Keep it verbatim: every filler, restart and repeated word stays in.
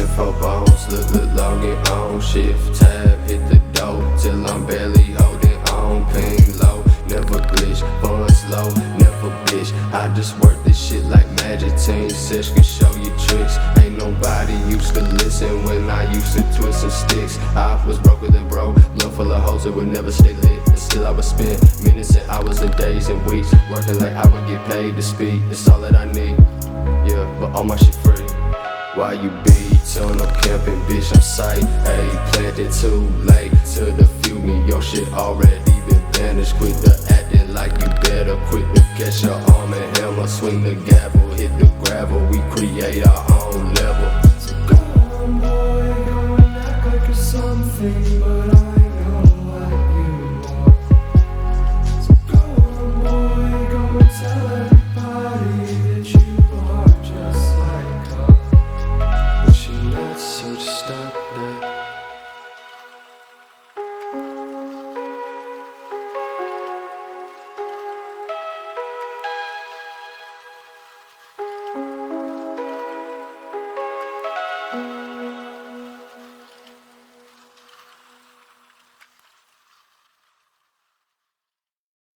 Ten four bones, look, look long and on. Shift tab, hit the dough till I'm barely holding on. Ping low, never glitch, funds low, never bitch. I just work this shit like magic. Team sesh can show you tricks. Ain't nobody used to listen when I used to twist some sticks. I was broker than broke, love full of hoes that would never stay lit. And still I would spend minutes and hours and days and weeks working like I would get paid to speak. It's all that I need, yeah, but all my shit free. Why you be tunnel camping, bitch, I'm sight. Ayy, planted too late to defuse me. Your shit already been banished. Quit the acting like you better. Quit to catch your arm and hammer. Swing the gavel, hit the gravel. We create our own level. So go on, boy, go and act like you're something.